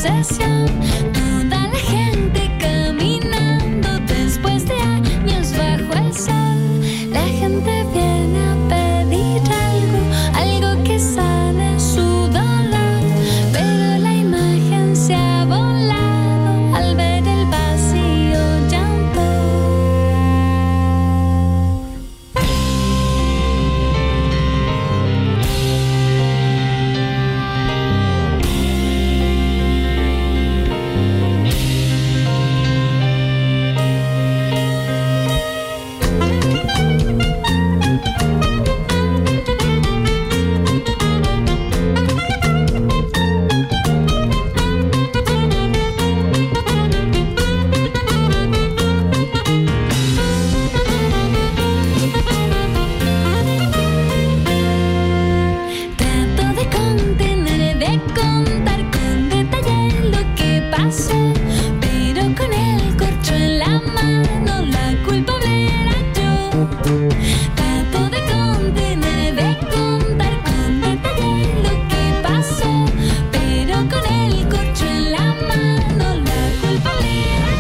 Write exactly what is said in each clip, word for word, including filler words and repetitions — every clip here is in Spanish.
procesión, toda la gente caminando después de años bajo el sol. La gente viene a pedir algo, algo que sane su dolor, pero la imagen se ha volado al ver el vacío llanto. Trato de contener, de contar con detalle lo que pasó, pero con el corcho en la mano la culpable era yo. Trato de contener, de contar con detalle lo que pasó, pero con el corcho en la mano la culpable era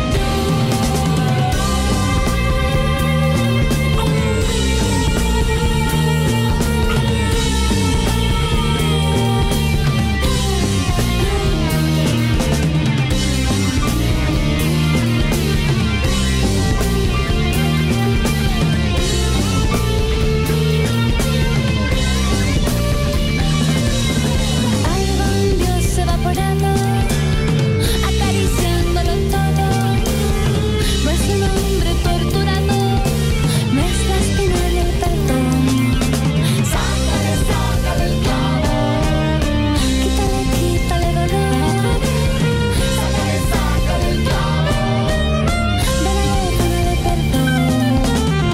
algo en Dios evaporado, acariciándolo todo. No es un hombre torturado, no es la espina del perdón. Sácale, sácale el clavo, quítale, quítale dolor. Sácale, sácale el clavo, dale, dale perdón.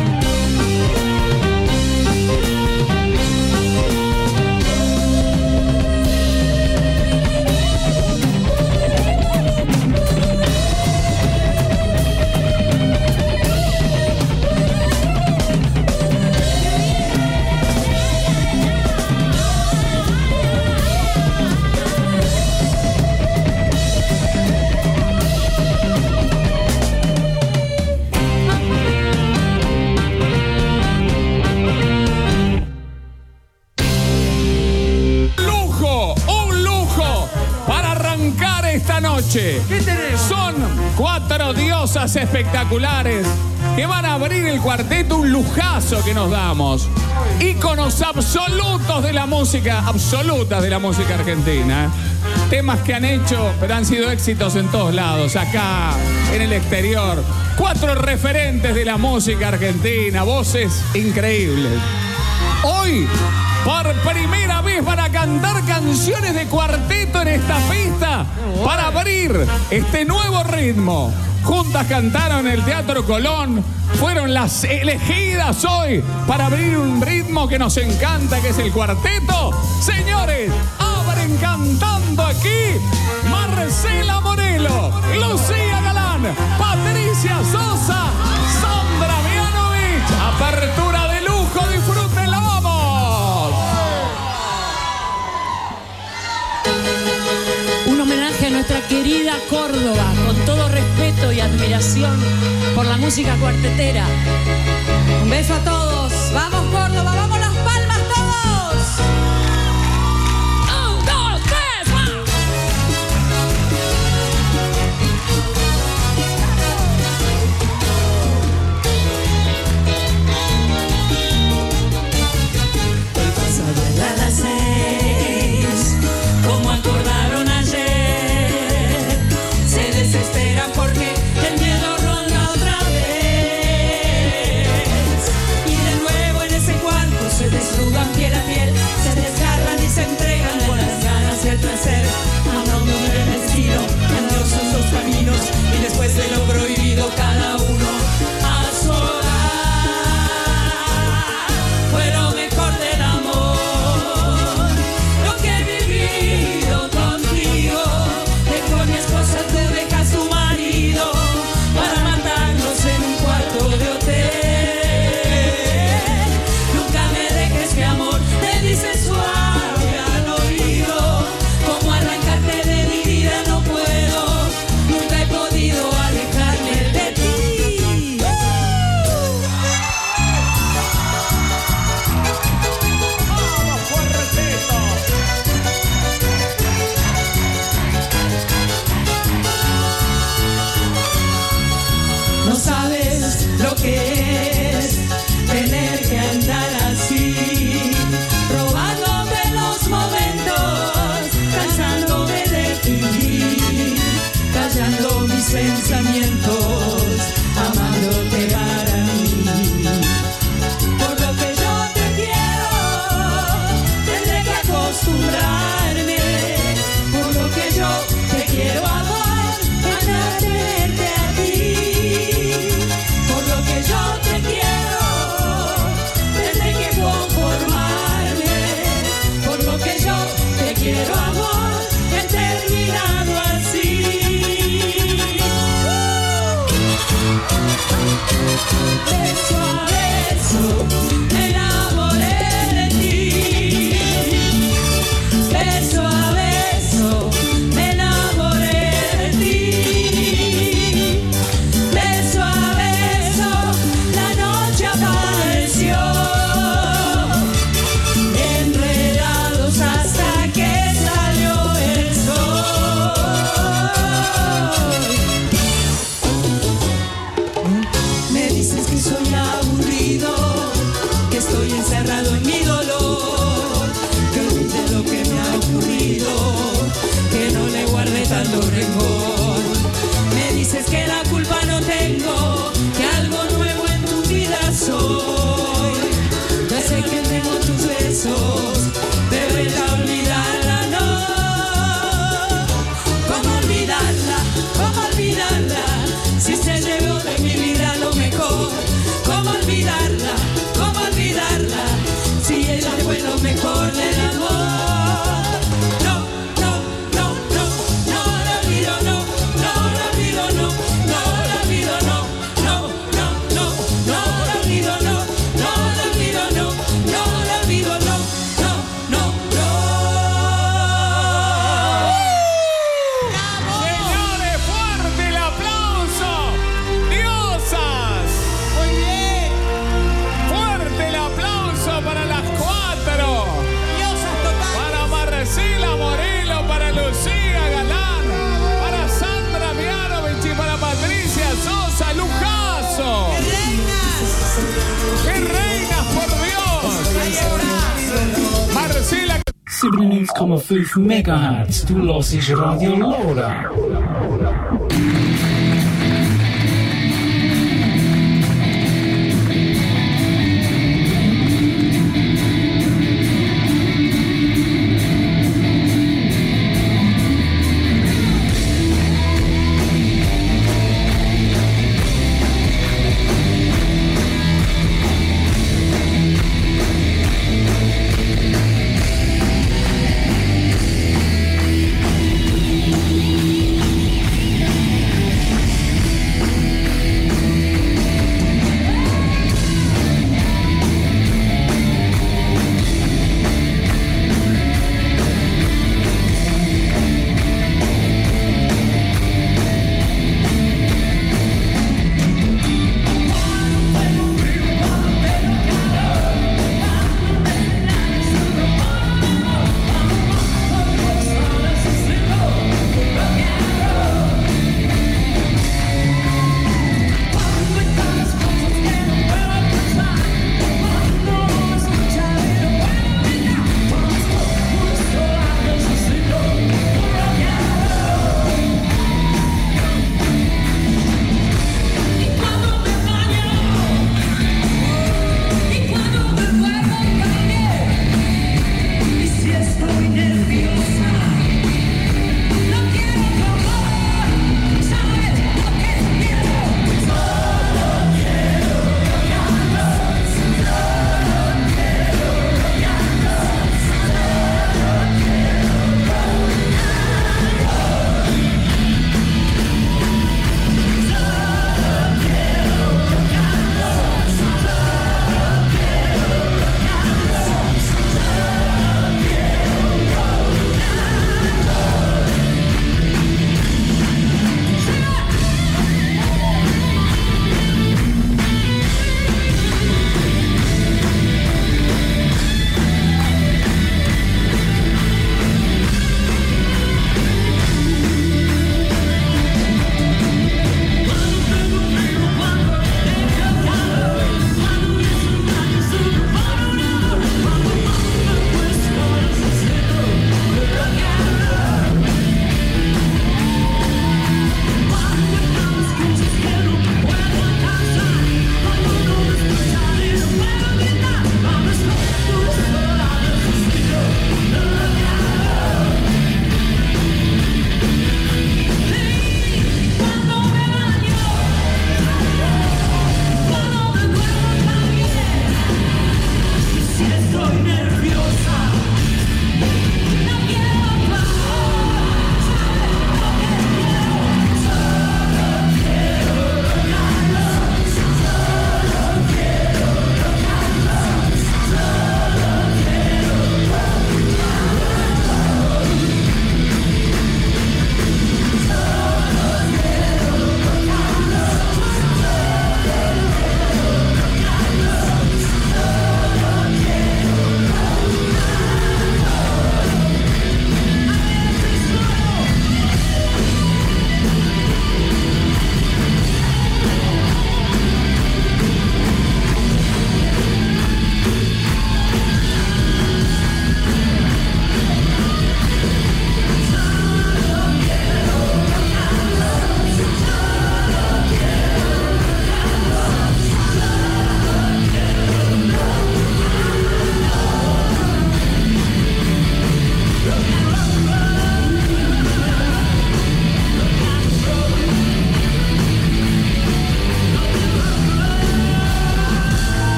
Lujo, un lujo para arrancar esta noche. ¿Qué tenemos? Son cuatro diosas espectaculares que van a abrir el cuarteto, un lujazo que nos damos. Íconos absolutos de la música, absolutas de la música argentina. Temas que han hecho, pero han sido éxitos en todos lados, acá, en el exterior. Cuatro referentes de la música argentina, voces increíbles. Hoy, por primera vez, van a cantar canciones de cuarteto en esta pista para abrir este nuevo ritmo. Juntas cantaron en el Teatro Colón, fueron las elegidas hoy para abrir un ritmo que nos encanta, que es el cuarteto. Señores, abren cantando aquí Marcela Morelo, Lucía Galán, Patricia Sosa, Sandra Mianovich. Apertura de lujo, disfrútenla, vamos. Un homenaje a nuestra querida Córdoba, con todo respeto y admiración por la música cuartetera. Un beso a todos. ¡Vamos, Córdoba! ¡Vamos Las Palmas todos! ¡Un, dos, tres, va! Hoy pasa a las seis, como acordaron ayer, se desesperan porque el miedo ronda otra vez, y de nuevo en ese cuarto se pensamientos, amándote para mí. Por lo que yo te quiero, tendré que acostumbrarme. Por lo que yo te quiero, amor, para tenerte a ti. Por lo que yo te quiero, tendré que conformarme. Por lo que yo te quiero, amor, he terminado así. Beso a beso me enamoré de ti. Beso a beso me enamoré de ti. Beso a beso la noche apareció. Enredados hasta que salió el sol. Me dices que soy aburrido, que estoy encerrado en mi dolor, que olvide lo que me ha ocurrido, que no le guarde tanto rencor. Me dices que la culpa no tengo, que algo nuevo en tu vida soy. Ya sé que tengo tus besos, de verdad olvidarla no. ¿Cómo olvidarla? ¿Cómo olvidarla? Si se llevó de mi vida lo mejor. ¿Cómo olvidarla? ¿Cómo olvidarla? Si ella fue lo mejor del amor. No, no, no, no, no la olvido, no, no la olvido, no, no la olvido, no, no, no, no, no la olvido, no, no la olvido, no, no la olvido, no, no, no, no. Señores, fuerte el aplauso. Diosas. Muy bien. Fuerte el aplauso para las cuatro. Diosas totales. Para Marcela Morelo, para Lucía Galán, para Sandra Mianovich y para Patricia Sosa. ¡Lujazo! ¡Qué reinas, por Dios! Marcela. siebenteenhonderd komma vijf megahertz. Du hörst Radio Laura.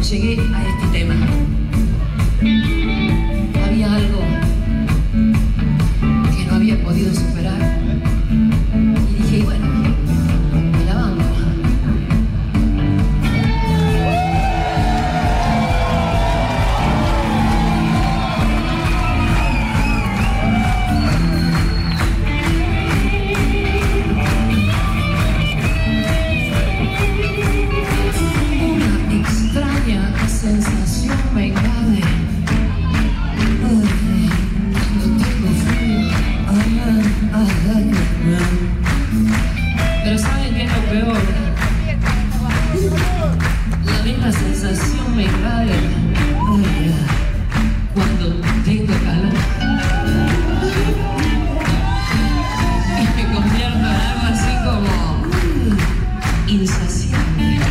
llegué a este tema. Había algo que no había podido superar y dije, bueno, me la banco. Una extraña sensación me invade. Pero ¿saben qué es lo peor? La misma sensación me invade cuando tengo calor y me convierto en algo así como insaciable.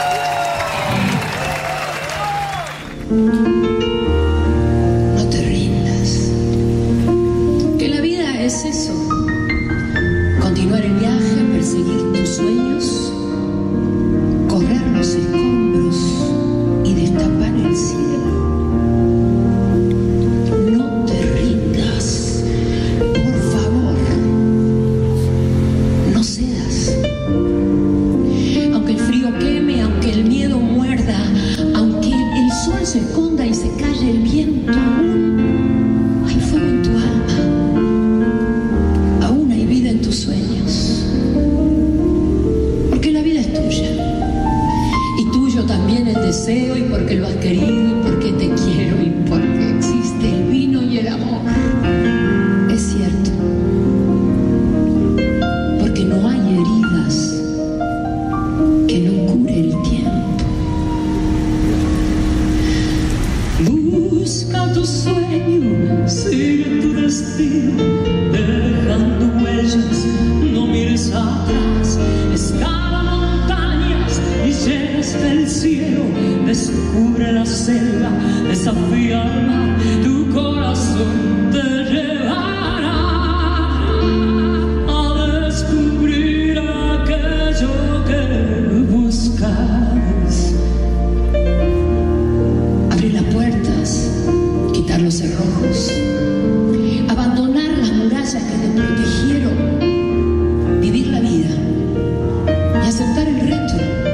No te rindas. deseo y porque lo has querido y porque te quiero y porque existe el vino y el amor. Es cierto, porque no hay heridas que no cure el tiempo. Busca tu sueño, sigue tu destino, dejando huellas, no mires atrás, escala montañas y llega hasta el cielo, descubre la selva, desafía al mar, tu corazón te llevará a descubrir aquello que buscas. Abrir las puertas, quitar los cerrojos, abandonar las murallas que te protegieron, vivir la vida y aceptar el reto,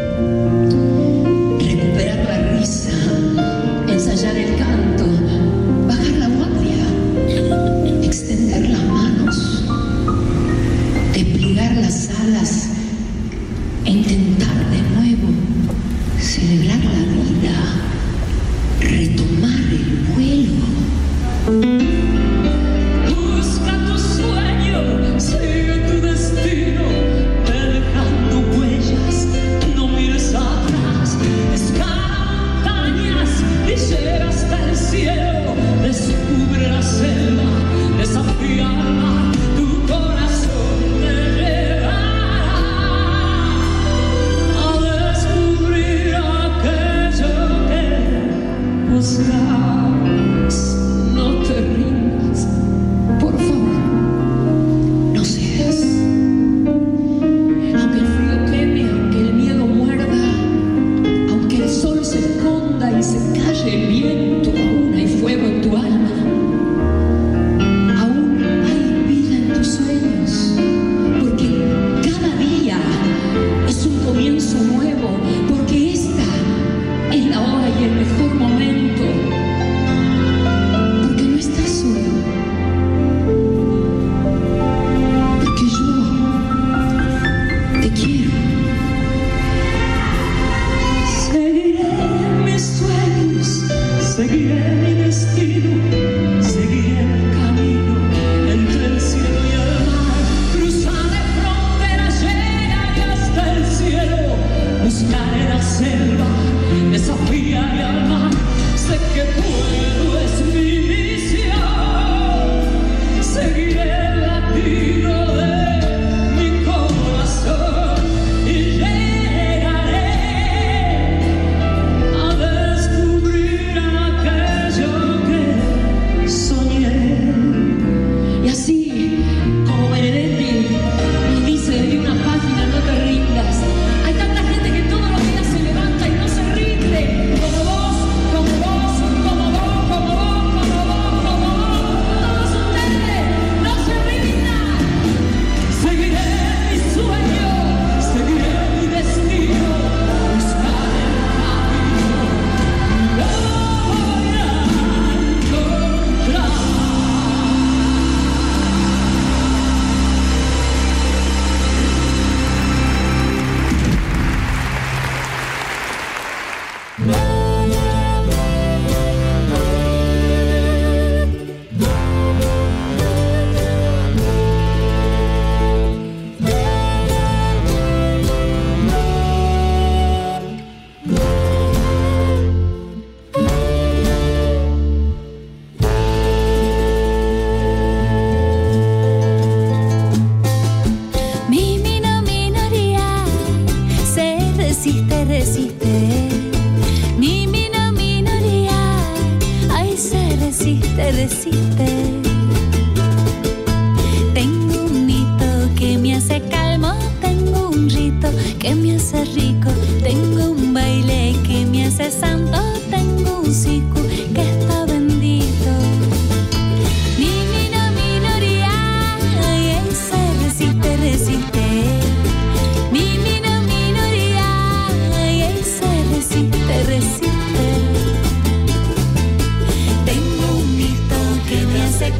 recuperar la risa, ensayar el canto, bajar la guardia, extender las manos, desplegar las alas e intentar de nuevo celebrar la vida, retomar el vuelo. Busca tu sueño, sigue tu destino, dejando huellas, no mires atrás, escala montañas y llega hasta el cielo, descubre la selva, desafía al mar, tu corazón te llevará a descubrir aquello que buscas. No te rindas, por favor, no cedas. Aunque el frío queme, aunque el miedo muerda, aunque el sol se esconda y se calle el viento, aún hay fuego en tu alma, aún hay vida en tus sueños, porque cada día es un comienzo nuevo, porque esta es la hora y el mejor momento, porque no estás solo, porque yo te quiero. Seguiré mis sueños, seguiré mi destino, seguiré el camino entre el cielo y el mar, cruzaré fronteras, llegaré hasta el cielo, buscaré la selva, desafiaré al mar, sé que puedo, es mi misión, seguiré el latido de mi corazón y llegaré a descubrir aquello que soñé. Y así como Benedetti nos dice en una página, no te rindas, hay tanta gente que todos los días se levanta y no se rinde, como vos, como vos, como vos, como vos, como vos, como vos, todos ustedes, no se rindan. Seguiré mi sueño, seguiré mi destino, buscaré el camino, lo voy a encontrar. Mi mino minoría se resiste, resiste. Mi mino minoría, ay, se resiste, resiste. Tengo un mito que me hace calmo, tengo un rito que me hace rico, tengo un baile que me hace santo, tengo un siku que está bendito. Mi mino minoría, ay, ay, se resiste, resiste. Mi mino minoría, ay, ay, se resiste, resiste. Tengo un mito que me hace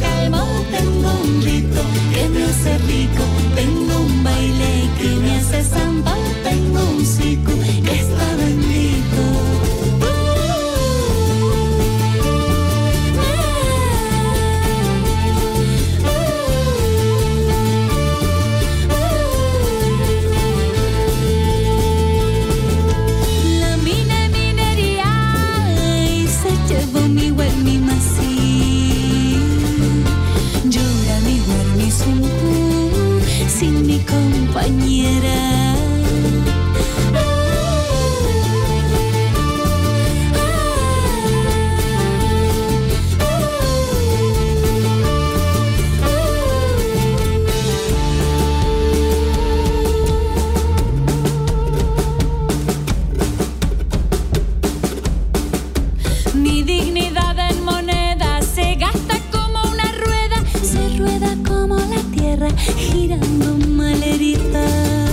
girando malherida.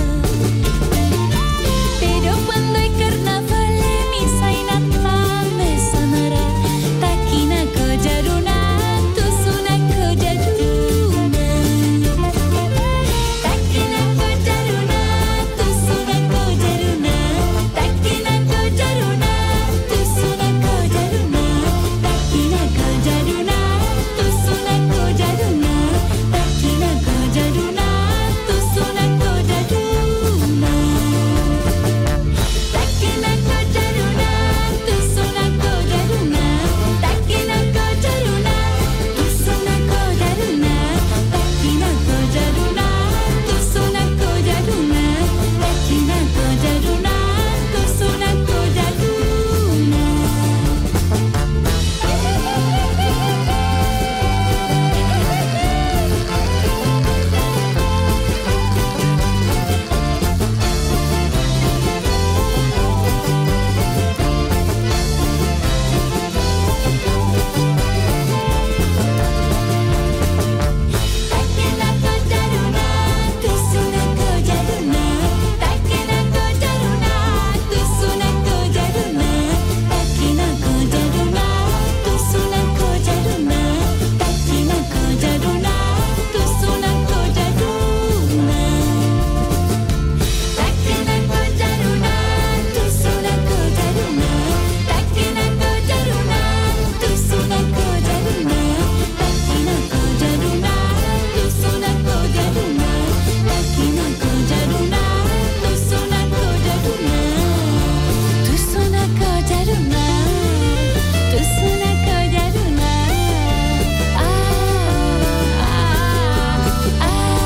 Pero cuando hay carnaval, misa y nata me sanará. Taquina collaruna, tuzuna collaruna. Taquina collaruna, tuzuna collaruna. Taquina collaruna, tuzuna collaruna. Taquina collaruna, tuzuna collaruna. Taquina collaruna, tuzuna collaruna. Taquina collaruna, tuzuna collaruna. Taquina collaruna, tuzuna collaruna. Taquina collaruna, tuzuna collaruna. Taquina collaruna, tuzuna collaruna. Taquina collaruna, tuzuna collaruna. Taquina collaruna, tuzuna collaruna. Taquina collaruna, tuzuna collaruna. Taquina collaruna, tuzuna collaruna. Taquina collaruna, tuzuna collaruna. Taquina collaruna, tuzuna collaruna. Taquina collaruna, tuzuna collaruna. Taquina collaruna, tuzuna collaruna. Tuzuna collaruna, tuzuna collaruna. Ah, ah, ah,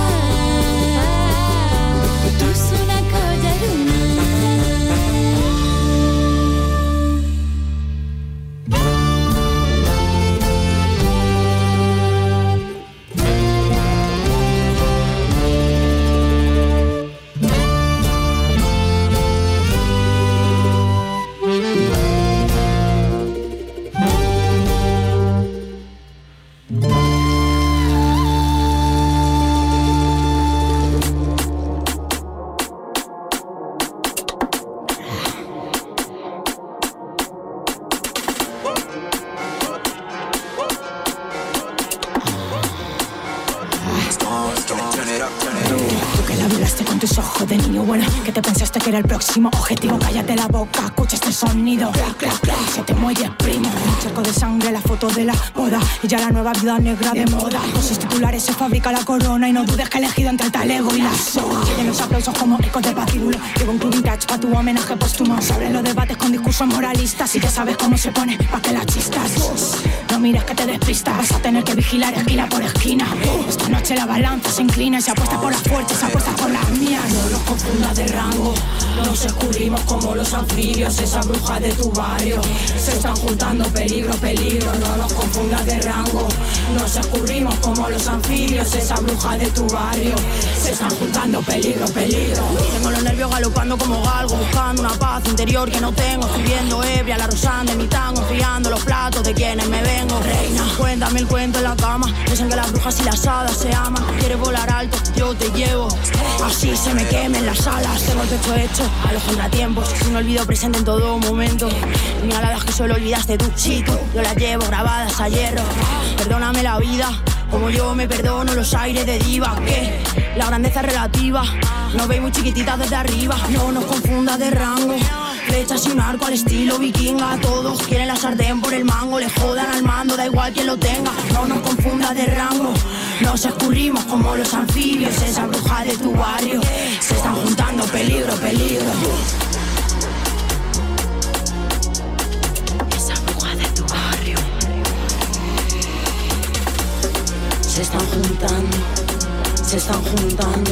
tuzuna collaruna. Tú que la violaste con tus ojos de niño bueno, que te pensaste que era el próximo objetivo. Cállate la boca, escucha este sonido. Clac, clac, clac, se te muelle primo. Un charco de sangre, la foto de la boda. Y ya la nueva vida negra de moda. Con sus titulares se fabrica la corona. Y no dudes que he elegido entre el talego y la soga. Oyen los aplausos como ecos de patíbulo. Llevo un club vintage pa' tu homenaje póstumo. Se abren los debates con discursos moralistas. Y ya sabes cómo se pone pa' que la chistas. No mires que te despistas. Vas a tener que vigilar esquina por esquina. Esta noche la balanza se inclina. Y se apuesta por las fuertes, se apuesta por las mías. No nos confundas de rango. Nos escurrimos como los anfibios. Esa bruja de tu barrio. Se están juntando peligro, peligro. No nos confundas de rango. Nos escurrimos como los anfibios. Esa bruja de tu barrio. Se están juntando peligro, peligro. Tengo los nervios galopando como galgo. Buscando una paz interior que no tengo. Estoy viendo ebria la rosán de mi tango. Enfriando los platos de quienes me vengo. Reina, cuéntame el cuento en la cama. Dicen que las brujas y las hadas se aman. Quieres volar alto, yo te llevo. Así se me quemen las alas. Tengo el pecho hecho a los contratiempos. Un olvido presente en todo momento. Puñaladas que solo olvidaste tú. Sí, tú, yo las llevo grabadas a hierro. Perdóname la vida, como yo me perdono los aires de diva. Que la grandeza es relativa. Nos veis muy chiquititas desde arriba. No nos confundas de rango. Flechas y un arco al estilo vikinga. Todos quieren la sartén por el mango. Le jodan al mando, da igual quien lo tenga. No nos confundas de rango. Nos escurrimos como los anfibios. Esa bruja de tu barrio. Se están juntando peligro, peligro. Esa bruja de tu barrio. Se están juntando. Se están juntando.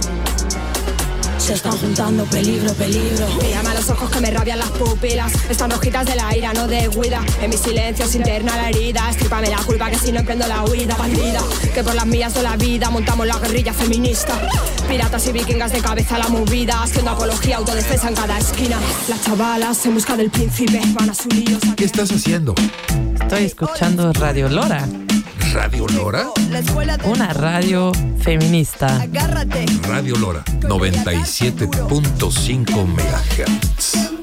Se están juntando, peligro, peligro. Mírame a los ojos que me rabian las pupilas. Están rojitas de la ira, no de huida. En mis silencios interna la herida. Estrípame la culpa que si no emprendo la huida. Bandida, que por las mías de la vida montamos la guerrilla feminista. Piratas y vikingas de cabeza a la movida. Haciendo apología, autodefensa en cada esquina. Las chavalas en busca del príncipe van a su lío. ¿Qué estás haciendo? Estoy escuchando Radio Lora. Radio Lora. Una radio feminista. Radio Lora, noventa y siete punto cinco megahertz.